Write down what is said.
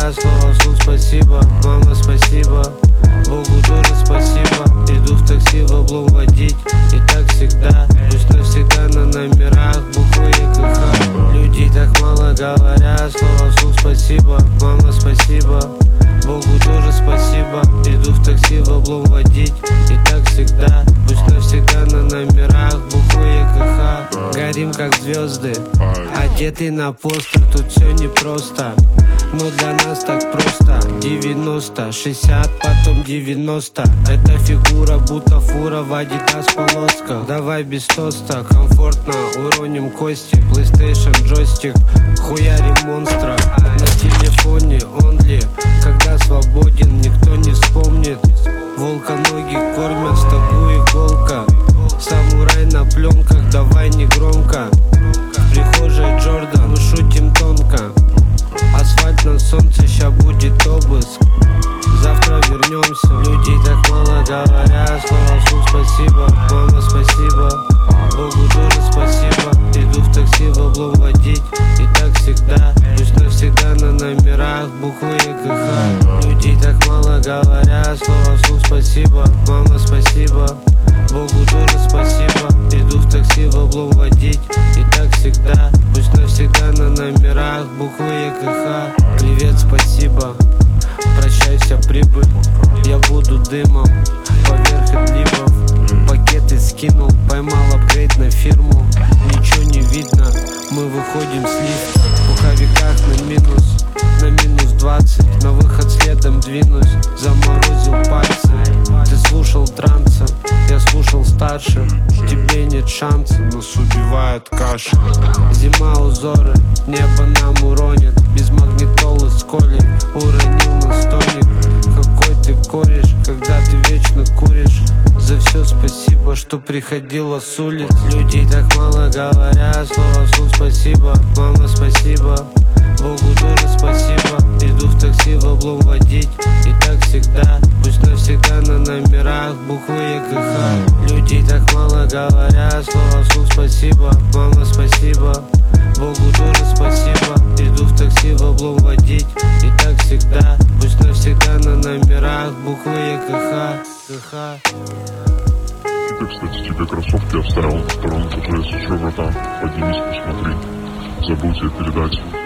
говоря, слово вслух спасибо. Мама, спасибо, Богу тоже спасибо. Иду в такси в облом водить, и так всегда. Пусть навсегда на номерах буквы ЕКХ. Людей так мало говорят, слово вслух спасибо. Мама, спасибо, Богу тоже спасибо. Иду в такси в облом водить, и так всегда. Пусть навсегда на номерах буквы ЕКХ. Горим как звезды, одетый на постер. Тут все непросто, но для нас так просто. 90, 60, потом 90. Эта фигура будто фура в Адидас полосках. Давай без тоста, комфортно уроним кости. PlayStation, джойстик, хуярим монстра. На телефоне only, когда свободен, никто не вспомнит. Волка ноги кормят, в стогу иголка. Самурай на пленках, давай не громко. В прихожей Джордан, мы шутим тонко. Асфальт на солнце, ща будет обыск. Завтра вернемся. Людей так мало говорят, слово вслух спасибо. Мама, спасибо, Богу тоже спасибо. Иду в такси в облом водить, и так всегда. Пусть навсегда на номерах буквы ЕКХ. Людей так мало говорят, слово вслух спасибо. Мама, спасибо, Богу тоже спасибо. Иду в такси в облом водить, и так всегда. Пусть навсегда на номерах буквы ЕКХ. Привет, спасибо, прощайся, прибыль. Я буду дымом поверх отливов. Пакеты скинул, поймал апгрейд на фирму. Ничего не видно, мы выходим с лифта. В пуховиках на минус 20. На выход следом двинусь, заморозил пальцы. Ты слушал транса, я слушал старших. Тебе нет шанса, нас убивает каша. Зима, узоры, небо нам уронит. Без магнитолы с колей уронил на столик. Какой ты кореш, когда ты вечно куришь. За все спасибо, что приходила с улиц. Людей так мало говорят, слово вслух спасибо. Мама, спасибо, Богу тоже спасибо. Иду в такси в облом водить, и так всегда. Пусть навсегда на номерах буквы ЕКХ. Людей так мало говорят, слово вслух спасибо. Мама, спасибо, Богу тоже спасибо. Иду в такси в облом водить, и так всегда. Пусть навсегда на номерах буквы ЕКХ. Это, кстати, тебе кроссовки оставил на втором этаже. Если что, братан, поднимись, посмотри. Забыл тебе передать.